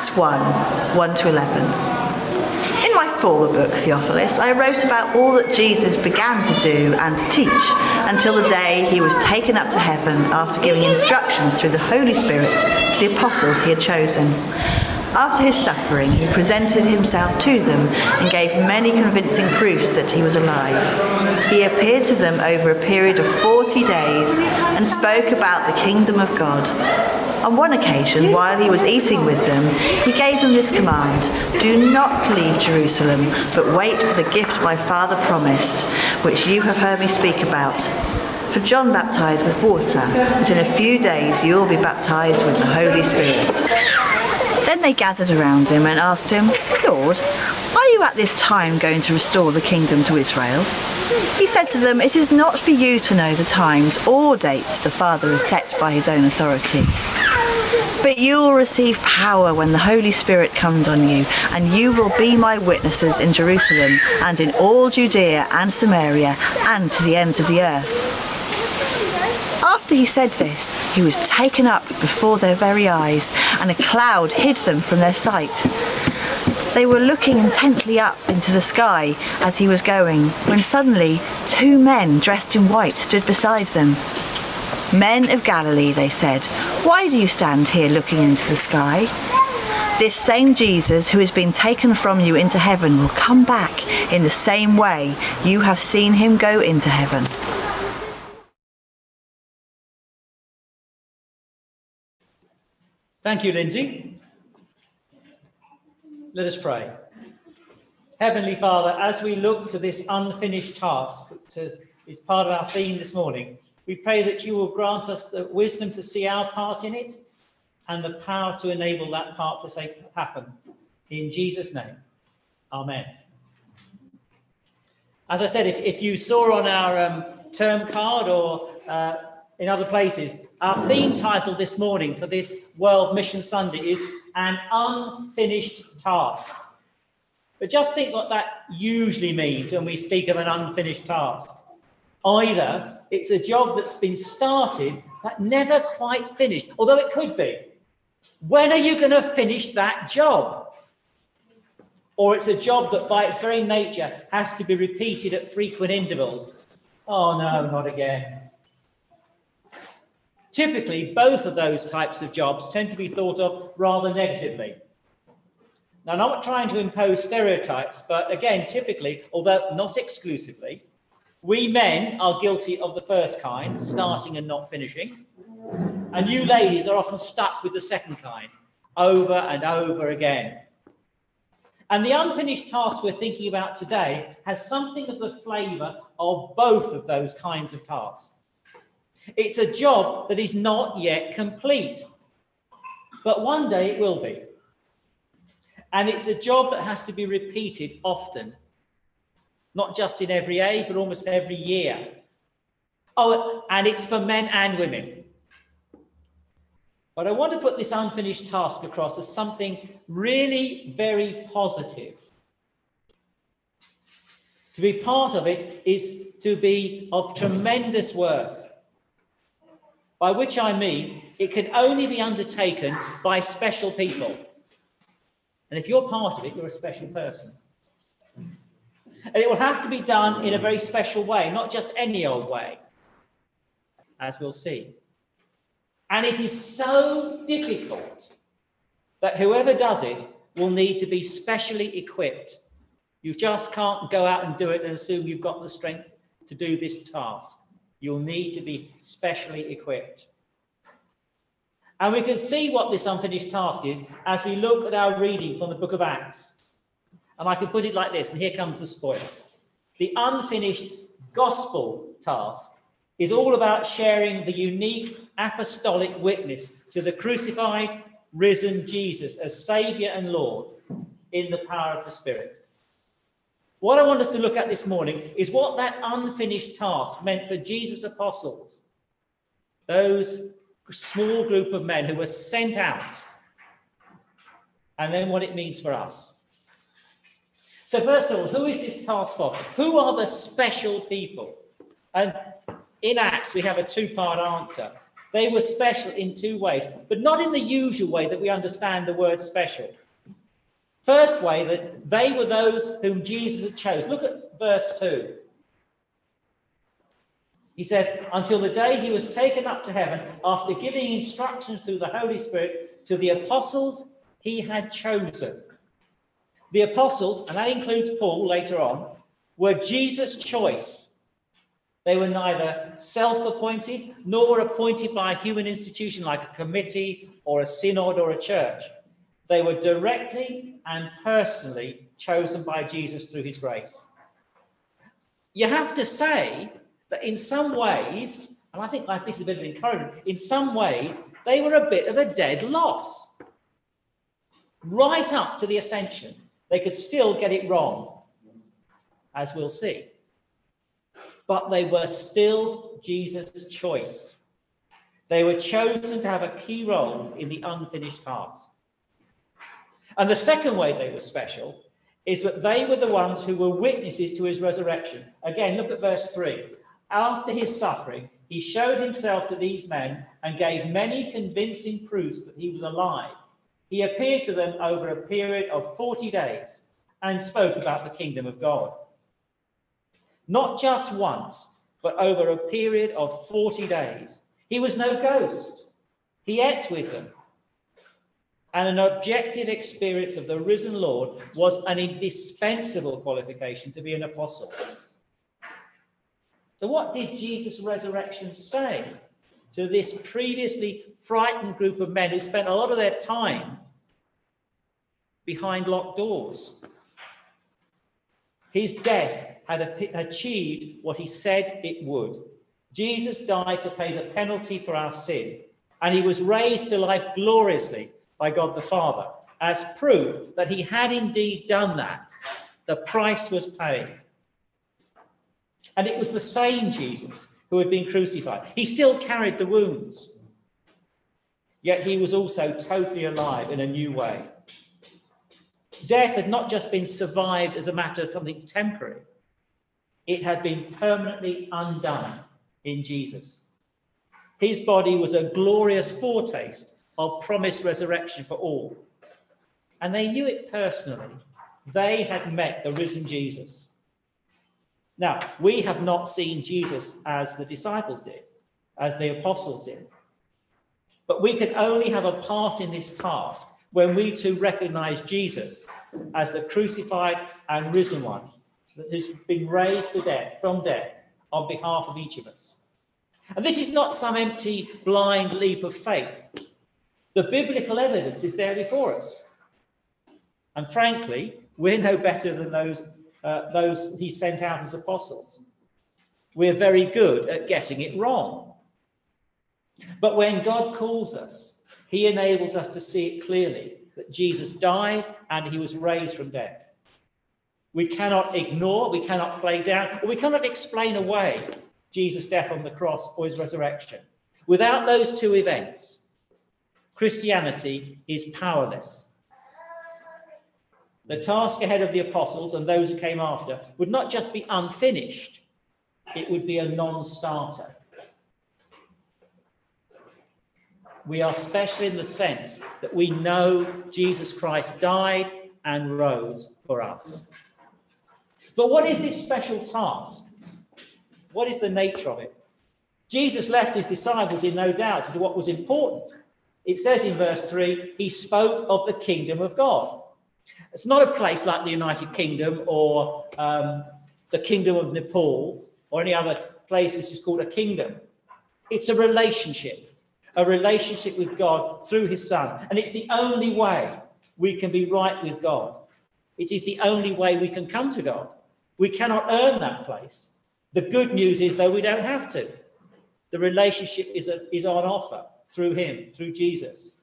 Acts 1, 1 to 11. In my former book, Theophilus, I wrote about all that Jesus began to do and to teach until the day he was taken up to heaven after giving instructions through the Holy Spirit to the apostles he had chosen. After his suffering, he presented himself to them and gave many convincing proofs that he was alive. He appeared to them over a period of 40 days and spoke about the kingdom of God. On one occasion, while he was eating with them, he gave them this command: "Do not leave Jerusalem, but wait for the gift my Father promised, which you have heard me speak about. For John baptized with water, but in a few days you will be baptized with the Holy Spirit." Then they gathered around him and asked him, "Lord, are you at this time going to restore the kingdom to Israel?" He said to them, "It is not for you to know the times or dates the Father has set by his own authority. But you will receive power when the Holy Spirit comes on you, and you will be my witnesses in Jerusalem and in all Judea and Samaria and to the ends of the earth." After he said this, he was taken up before their very eyes, and a cloud hid them from their sight. They were looking intently up into the sky as he was going, when suddenly 2 men dressed in white stood beside them. "Men of Galilee," they said, "why do you stand here looking into the sky? This same Jesus who has been taken from you into heaven will come back in the same way you have seen him go into heaven." Thank you, Lindsay. Let us pray. Heavenly Father, as we look to this unfinished task, is part of our theme this morning, we pray that you will grant us the wisdom to see our part in it and the power to enable that part to happen. In Jesus' name, amen. As I said, if you saw on our term card or in other places, our theme title this morning for this World Mission Sunday is An Unfinished Task. But just think what that usually means when we speak of an unfinished task. Either it's a job that's been started but never quite finished, although it could be. When are you going to finish that job? Or it's a job that by its very nature has to be repeated at frequent intervals. Oh no, not again. Typically, both of those types of jobs tend to be thought of rather negatively. Now, I'm not trying to impose stereotypes, but again, typically, although not exclusively, we men are guilty of the first kind, starting and not finishing, and you ladies are often stuck with the second kind, over and over again. And the unfinished task we're thinking about today has something of the flavour of both of those kinds of tasks. It's a job that is not yet complete, but one day it will be. And it's a job that has to be repeated often, not just in every age, but almost every year. Oh, and it's for men and women. But I want to put this unfinished task across as something really very positive. To be part of it is to be of tremendous worth. By which I mean, it can only be undertaken by special people. And if you're part of it, you're a special person. And it will have to be done in a very special way, not just any old way, as we'll see. And it is so difficult that whoever does it will need to be specially equipped. You just can't go out and do it and assume you've got the strength to do this task. You'll need to be specially equipped. And we can see what this unfinished task is as we look at our reading from the book of Acts. And I can put it like this, and here comes the spoiler. The unfinished gospel task is all about sharing the unique apostolic witness to the crucified, risen Jesus as Saviour and Lord in the power of the Spirit. What I want us to look at this morning is what that unfinished task meant for Jesus' apostles, those small group of men who were sent out, and then what it means for us. So first of all, who is this task for? Who are the special people? And in Acts, we have a two-part answer. They were special in two ways, but not in the usual way that we understand the word special. First way, that they were those whom Jesus had chosen. Look at verse 2. He says, until the day he was taken up to heaven, after giving instructions through the Holy Spirit to the apostles he had chosen. The apostles, and that includes Paul later on, were Jesus' choice. They were neither self-appointed nor appointed by a human institution like a committee or a synod or a church. They were directly and personally chosen by Jesus through his grace. You have to say that in some ways, and I think like this is a bit of encouragement, in some ways they were a bit of a dead loss. Right up to the ascension, they could still get it wrong, as we'll see. But they were still Jesus' choice. They were chosen to have a key role in the unfinished task. And the second way they were special is that they were the ones who were witnesses to his resurrection. Again, look at verse 3. After his suffering, he showed himself to these men and gave many convincing proofs that he was alive. He appeared to them over a period of 40 days and spoke about the kingdom of God. Not just once, but over a period of 40 days. He was no ghost. He ate with them. And an objective experience of the risen Lord was an indispensable qualification to be an apostle. So what did Jesus' resurrection say to this previously frightened group of men who spent a lot of their time behind locked doors? His death had achieved what he said it would. Jesus died to pay the penalty for our sin, and he was raised to life gloriously by God the Father, as proof that he had indeed done that. The price was paid. And it was the same Jesus who had been crucified. He still carried the wounds, yet he was also totally alive in a new way. Death had not just been survived as a matter of something temporary. It had been permanently undone in Jesus. His body was a glorious foretaste of promised resurrection for all. And they knew it personally. They had met the risen Jesus. Now, we have not seen Jesus as the disciples did, as the apostles did. But we can only have a part in this task when we too recognize Jesus as the crucified and risen one that has been raised to death, from death, on behalf of each of us. And this is not some empty, blind leap of faith. The biblical evidence is there before us. And frankly, we're no better than those he sent out as apostles. We're very good at getting it wrong. But when God calls us, he enables us to see it clearly that Jesus died and he was raised from death. We cannot ignore, we cannot play down, or we cannot explain away Jesus' death on the cross or his resurrection. Without those two events, Christianity is powerless. The task ahead of the apostles and those who came after would not just be unfinished, it would be a non-starter. We are special in the sense that we know Jesus Christ died and rose for us. But what is this special task? What is the nature of it? Jesus left his disciples in no doubt as to what was important. It says in verse 3, he spoke of the kingdom of God. It's not a place like the United Kingdom or the Kingdom of Nepal or any other place that's just called a kingdom. It's a relationship with God through his Son. And it's the only way we can be right with God. It is the only way we can come to God. We cannot earn that place. The good news is, though, we don't have to. The relationship is on offer through him, through Jesus.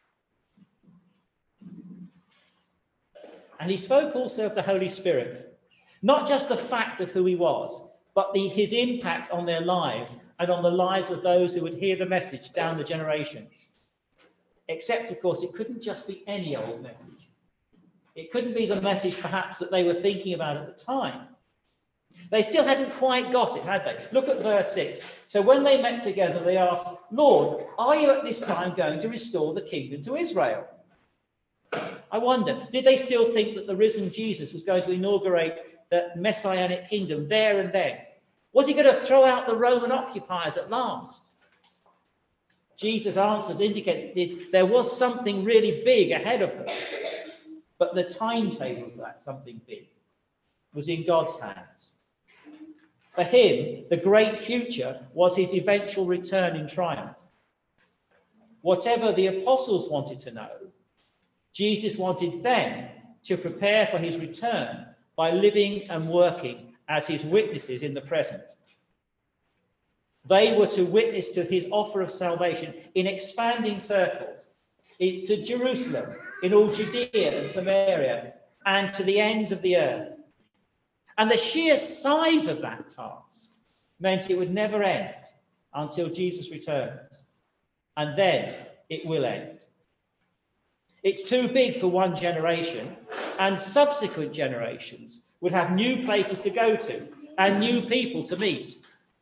And he spoke also of the Holy Spirit, not just the fact of who he was, but his impact on their lives and on the lives of those who would hear the message down the generations. Except, of course, it couldn't just be any old message. It couldn't be the message, perhaps, that they were thinking about at the time. They still hadn't quite got it, had they? Look at verse 6. So when they met together, they asked, Lord, are you at this time going to restore the kingdom to Israel? I wonder, did they still think that the risen Jesus was going to inaugurate the messianic kingdom there and then? Was he going to throw out the Roman occupiers at last? Jesus' answers indicated there was something really big ahead of them. But the timetable of that something big was in God's hands. For him, the great future was his eventual return in triumph. Whatever the apostles wanted to know, Jesus wanted them to prepare for his return by living and working as his witnesses in the present. They were to witness to his offer of salvation in expanding circles, to Jerusalem, in all Judea and Samaria, and to the ends of the earth. And the sheer size of that task meant it would never end until Jesus returns. And then it will end. It's too big for one generation, and subsequent generations would have new places to go to and new people to meet.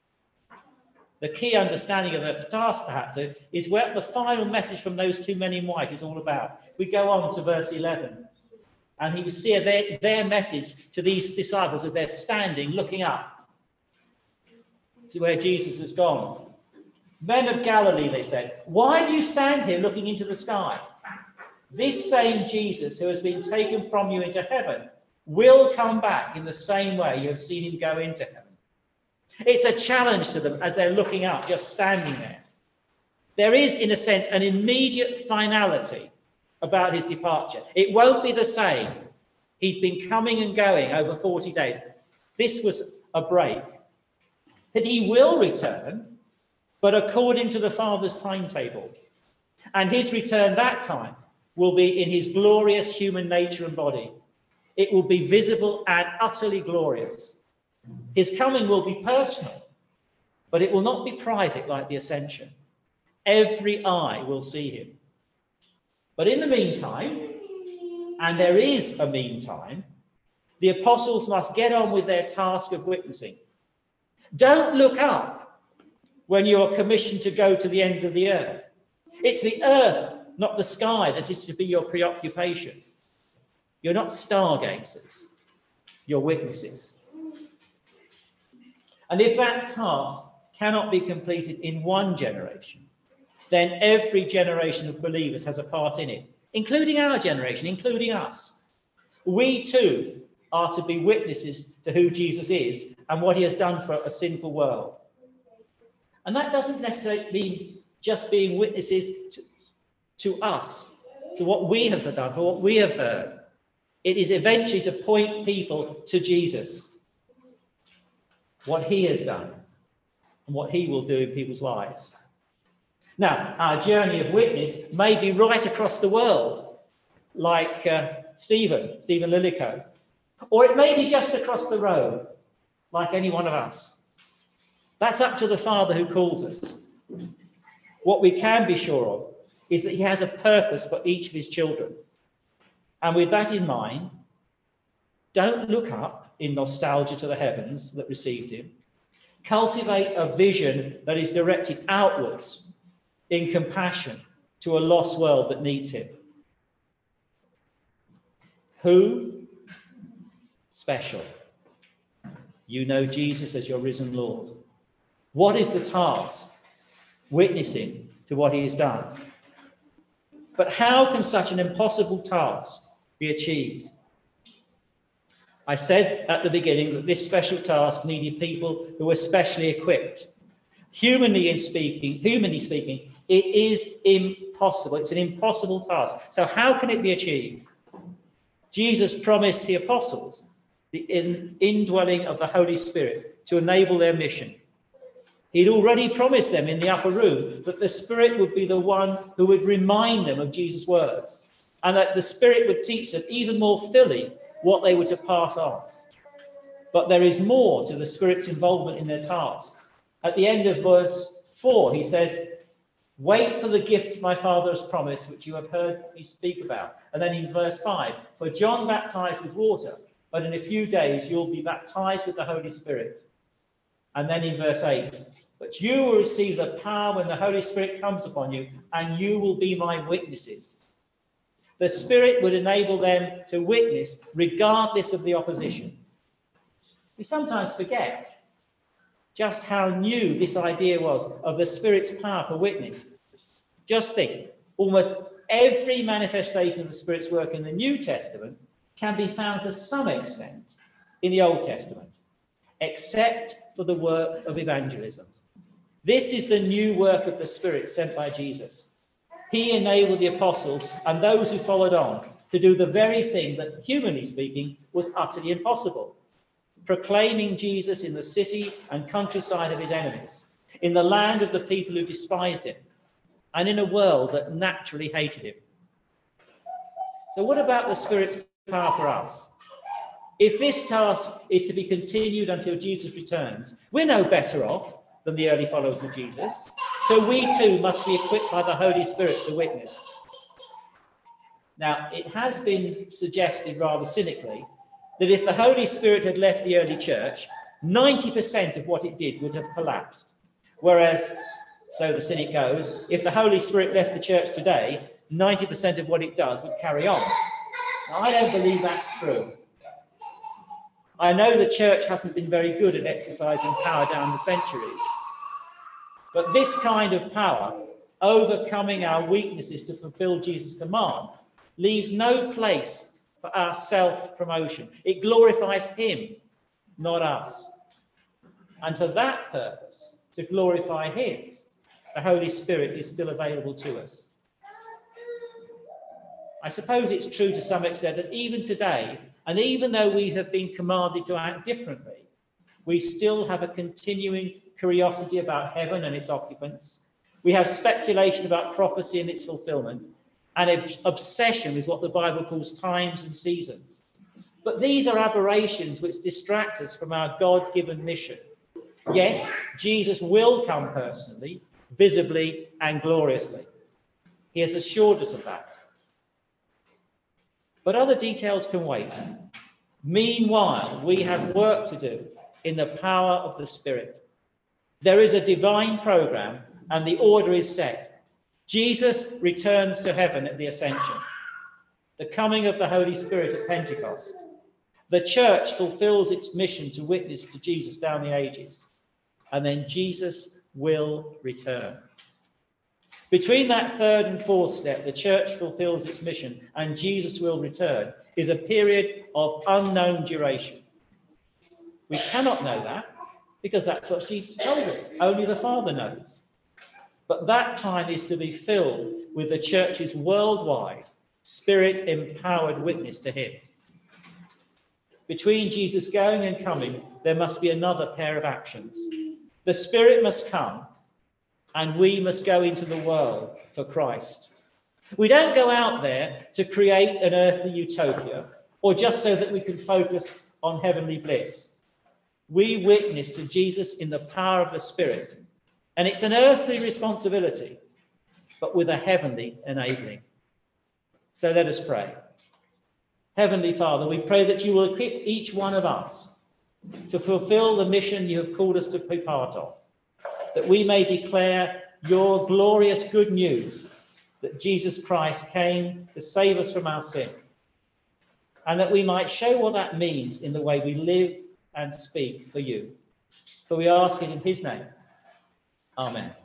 The key understanding of the task, perhaps, is what the final message from those two men in white is all about. We go on to verse 11, and he will see their message to these disciples as they're standing, looking up to where Jesus has gone. Men of Galilee, they said, why do you stand here looking into the sky? This same Jesus who has been taken from you into heaven will come back in the same way you have seen him go into heaven. It's a challenge to them as they're looking up, just standing there. There is, in a sense, an immediate finality about his departure. It won't be the same. He's been coming and going over 40 days. This was a break. That he will return, but according to the Father's timetable. And his return that time will be in his glorious human nature and body. It will be visible and utterly glorious. His coming will be personal, but it will not be private like the ascension. Every eye will see him. But in the meantime, and there is a meantime, the apostles must get on with their task of witnessing. Don't look up when you are commissioned to go to the ends of the earth. It's the earth, not the sky, that is to be your preoccupation. You're not stargazers, you're witnesses. And if that task cannot be completed in one generation, then every generation of believers has a part in it, including our generation, including us. We too are to be witnesses to who Jesus is and what he has done for a sinful world. And that doesn't necessarily mean just being witnesses to us, to what we have done, for what we have heard. It is eventually to point people to Jesus, what he has done and what he will do in people's lives. Now, our journey of witness may be right across the world, like Stephen Lillico, or it may be just across the road, like any one of us. That's up to the Father who calls us. What we can be sure of is that he has a purpose for each of his children. And with that in mind, don't look up in nostalgia to the heavens that received him. Cultivate a vision that is directed outwards in compassion to a lost world that needs him. Who? Special. You know Jesus as your risen Lord. What is the task? Witnessing to what he has done. But how can such an impossible task be achieved? I said at the beginning that this special task needed people who were specially equipped. Humanly speaking, it is impossible. It's an impossible task. So how can it be achieved? Jesus promised the apostles the indwelling of the Holy Spirit to enable their mission. He'd already promised them in the upper room that the Spirit would be the one who would remind them of Jesus' words, and that the Spirit would teach them even more fully what they were to pass on. But there is more to the Spirit's involvement in their task. At the end of verse 4, he says, wait for the gift my Father has promised, which you have heard me speak about. And then in verse 5, for John baptized with water, but in a few days you'll be baptized with the Holy Spirit. And then in verse 8, but you will receive the power when the Holy Spirit comes upon you, and you will be my witnesses. The Spirit would enable them to witness regardless of the opposition. We sometimes forget just how new this idea was of the Spirit's power for witness. Just think, almost every manifestation of the Spirit's work in the New Testament can be found to some extent in the Old Testament, except for the work of evangelism. This is the new work of the Spirit sent by Jesus. He enabled the apostles and those who followed on to do the very thing that, humanly speaking, was utterly impossible: proclaiming Jesus in the city and countryside of his enemies, in the land of the people who despised him, and in a world that naturally hated him. So what about the Spirit's power for us? If this task is to be continued until Jesus returns, we're no better off than the early followers of Jesus. So we too must be equipped by the Holy Spirit to witness. Now, it has been suggested rather cynically that if the Holy Spirit had left the early church, 90% of what it did would have collapsed. Whereas, so the cynic goes, if the Holy Spirit left the church today, 90% of what it does would carry on. Now, I don't believe that's true. I know the church hasn't been very good at exercising power down the centuries, but this kind of power, overcoming our weaknesses to fulfill Jesus' command, leaves no place for our self-promotion. It glorifies him, not us. And for that purpose, to glorify him, the Holy Spirit is still available to us. I suppose it's true to some extent that even today, and even though we have been commanded to act differently, we still have a continuing curiosity about heaven and its occupants. We have speculation about prophecy and its fulfillment, and an obsession with what the Bible calls times and seasons. But these are aberrations which distract us from our God-given mission. Yes, Jesus will come personally, visibly, and gloriously. He has assured us of that. But other details can wait. Meanwhile, we have work to do in the power of the Spirit. There is a divine program, and the order is set. Jesus returns to heaven at the Ascension. The coming of the Holy Spirit at Pentecost. The church fulfills its mission to witness to Jesus down the ages. And then Jesus will return. Between that third and fourth step, the church fulfills its mission and Jesus will return, is a period of unknown duration. We cannot know that because that's what Jesus told us. Only the Father knows. But that time is to be filled with the church's worldwide, Spirit-empowered witness to him. Between Jesus going and coming, there must be another pair of actions. The Spirit must come, and we must go into the world for Christ. We don't go out there to create an earthly utopia or just so that we can focus on heavenly bliss. We witness to Jesus in the power of the Spirit, and it's an earthly responsibility, but with a heavenly enabling. So let us pray. Heavenly Father, we pray that you will equip each one of us to fulfill the mission you have called us to be part of, that we may declare your glorious good news that Jesus Christ came to save us from our sin, and that we might show what that means in the way we live and speak for you. For we ask it in his name. Amen.